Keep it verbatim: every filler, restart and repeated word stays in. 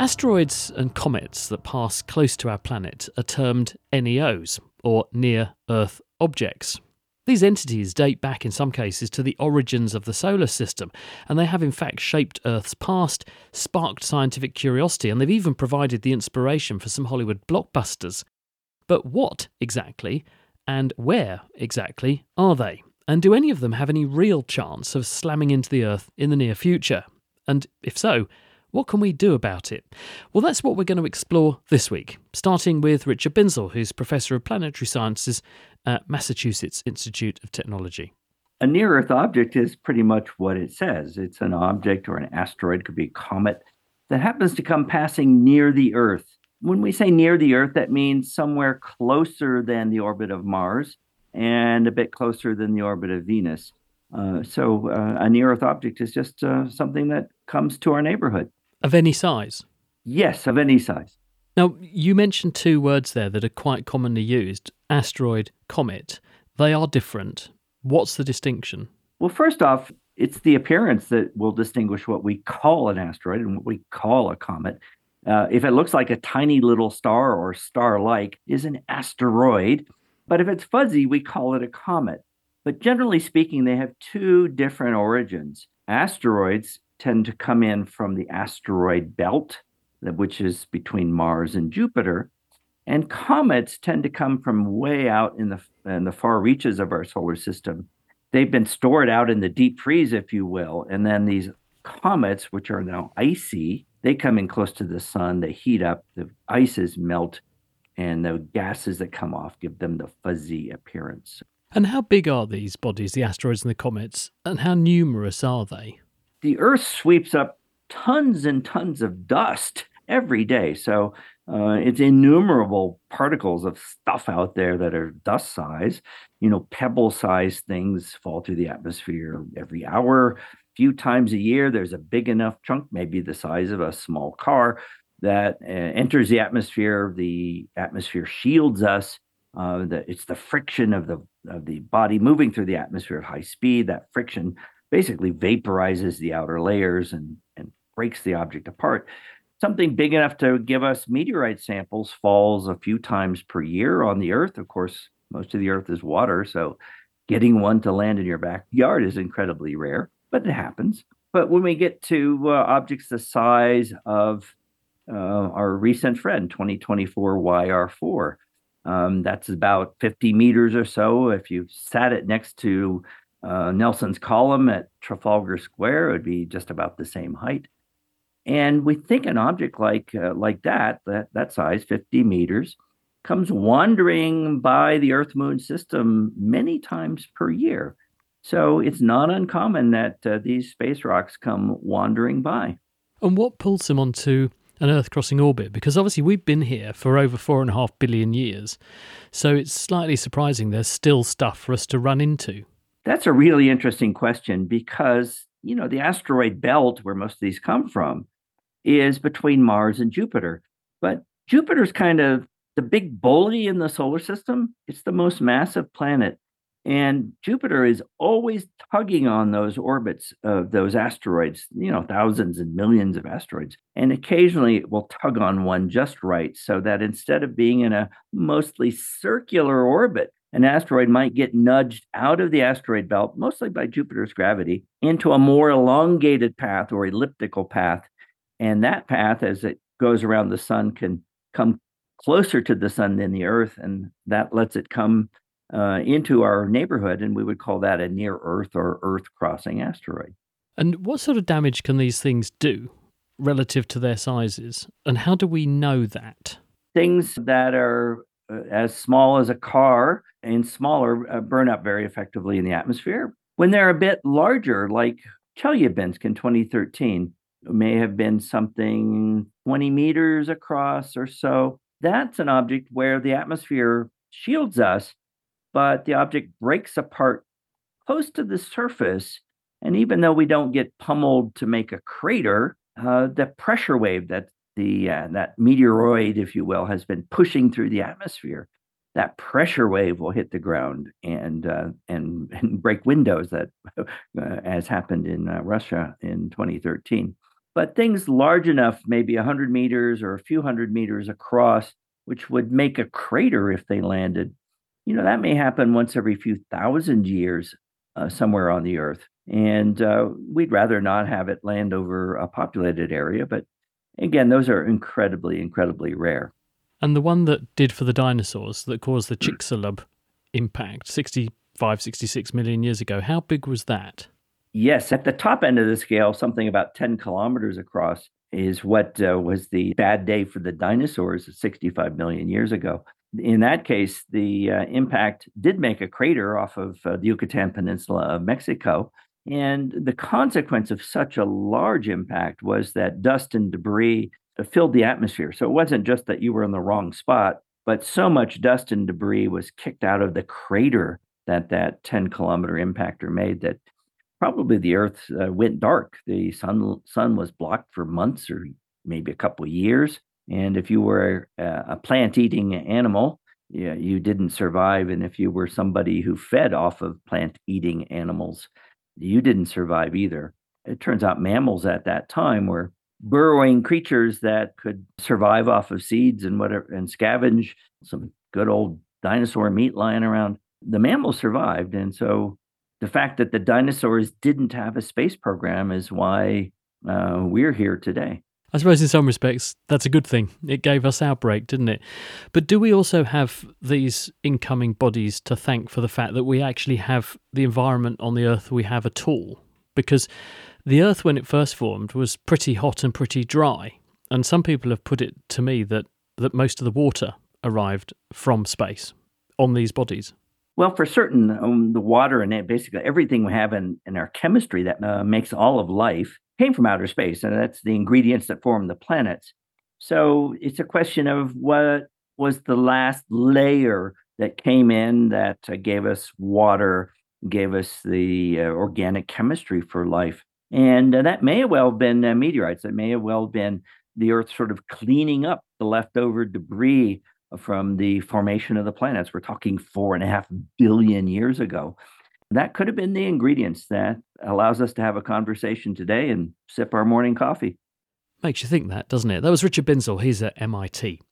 Asteroids and comets that pass close to our planet are termed N E Os, or Near-Earth Objects. These entities date back in some cases to the origins of the solar system, and they have in fact shaped Earth's past, sparked scientific curiosity, and they've even provided the inspiration for some Hollywood blockbusters. But what exactly, and where exactly, are they? And do any of them have any real chance of slamming into the Earth in the near future? And if so, what can we do about it? Well, that's what we're going to explore this week, starting with Richard Binzel, who's Professor of Planetary Sciences at Massachusetts Institute of Technology. A near-Earth object is pretty much what it says. It's an object or an asteroid, could be a comet, that happens to come passing near the Earth. When we say near the Earth, that means somewhere closer than the orbit of Mars and a bit closer than the orbit of Venus. Uh, so uh, a near-Earth object is just uh, something that comes to our neighborhood. Of any size? Yes, of any size. Now, you mentioned two words there that are quite commonly used, asteroid, comet. They are different. What's the distinction? Well, first off, it's the appearance that will distinguish what we call an asteroid and what we call a comet. Uh, if it looks like a tiny little star or star-like, is an asteroid. But if it's fuzzy, we call it a comet. But generally speaking, they have two different origins. Asteroids tend to come in from the asteroid belt, which is between Mars and Jupiter. And comets tend to come from way out in the in the far reaches of our solar system. They've been stored out in the deep freeze, if you will. And then these comets, which are now icy, they come in close to the sun, they heat up, the ices melt, and the gases that come off give them the fuzzy appearance. And how big are these bodies, the asteroids and the comets, and how numerous are they? The Earth sweeps up tons and tons of dust every day. So uh, it's innumerable particles of stuff out there that are dust size. You know, pebble-sized things fall through the atmosphere every hour. A few times a year, there's a big enough chunk, maybe the size of a small car, that uh, enters the atmosphere. The atmosphere shields us. Uh, the, it's the friction of the of the body moving through the atmosphere at high speed. That friction basically vaporizes the outer layers and, and breaks the object apart. Something big enough to give us meteorite samples falls a few times per year on the Earth. Of course, most of the Earth is water, so getting one to land in your backyard is incredibly rare, but it happens. But when we get to uh, objects the size of uh, our recent friend, twenty twenty-four Y R four, um, that's about fifty meters or so. If you sat it next to Uh, Nelson's Column at Trafalgar Square, would be just about the same height. And we think an object like uh, like that, that, that size, fifty meters, comes wandering by the Earth-Moon system many times per year. So it's not uncommon that uh, these space rocks come wandering by. And what pulls them onto an Earth-crossing orbit? Because obviously we've been here for over four and a half billion years. So it's slightly surprising there's still stuff for us to run into. That's a really interesting question because, you know, the asteroid belt where most of these come from is between Mars and Jupiter. But Jupiter's kind of the big bully in the solar system. It's the most massive planet. And Jupiter is always tugging on those orbits of those asteroids, you know, thousands and millions of asteroids. And occasionally it will tug on one just right so that instead of being in a mostly circular orbit, an asteroid might get nudged out of the asteroid belt, mostly by Jupiter's gravity, into a more elongated path or elliptical path. And that path, as it goes around the sun, can come closer to the sun than the Earth, and that lets it come uh, into our neighborhood, and we would call that a near-Earth or Earth-crossing asteroid. And what sort of damage can these things do relative to their sizes, and how do we know that? Things that are uh, as small as a car and smaller uh, burn up very effectively in the atmosphere. When they're a bit larger, like Chelyabinsk in twenty thirteen, may have been something twenty meters across or so. That's an object where the atmosphere shields us, but the object breaks apart close to the surface. And even though we don't get pummeled to make a crater, uh, the pressure wave that the uh, that meteoroid, if you will, has been pushing through the atmosphere, that pressure wave will hit the ground and uh, and, and break windows, that uh, as happened in uh, Russia in twenty thirteen. But things large enough, maybe one hundred meters or a few hundred meters across, which would make a crater if they landed, you know, that may happen once every few thousand years uh, somewhere on the Earth. And uh, we'd rather not have it land over a populated area. But again, those are incredibly, incredibly rare. And the one that did for the dinosaurs that caused the Chicxulub impact sixty-five, sixty-six million years ago, how big was that? Yes, at the top end of the scale, something about ten kilometers across is what uh, was the bad day for the dinosaurs sixty-five million years ago. In that case, the uh, impact did make a crater off of uh, the Yucatan Peninsula of Mexico. And the consequence of such a large impact was that dust and debris filled the atmosphere. So it wasn't just that you were in the wrong spot, but so much dust and debris was kicked out of the crater that that ten kilometer impactor made that probably the Earth uh, went dark. The sun sun was blocked for months or maybe a couple of years. And if you were a, a plant-eating animal, yeah, you didn't survive. And if you were somebody who fed off of plant-eating animals, you didn't survive either. It turns out mammals at that time were burrowing creatures that could survive off of seeds and whatever and scavenge some good old dinosaur meat lying around. The mammals survived. And so the fact that the dinosaurs didn't have a space program is why uh, we're here today. I suppose in some respects, that's a good thing. It gave us our break, didn't it? But do we also have these incoming bodies to thank for the fact that we actually have the environment on the Earth we have at all? Because the Earth, when it first formed, was pretty hot and pretty dry. And some people have put it to me that, that most of the water arrived from space on these bodies. Well, for certain, um, the water and basically everything we have in, in our chemistry that uh, makes all of life came from outer space, and that's the ingredients that form the planets. So it's a question of what was the last layer that came in that uh, gave us water, gave us the uh, organic chemistry for life. And uh, that may have well been uh, meteorites. That may have well been the Earth sort of cleaning up the leftover debris from the formation of the planets. We're talking four and a half billion years ago. That could have been the ingredients that allows us to have a conversation today and sip our morning coffee. Makes you think that, doesn't it? That was Richard Binzel. He's at M I T.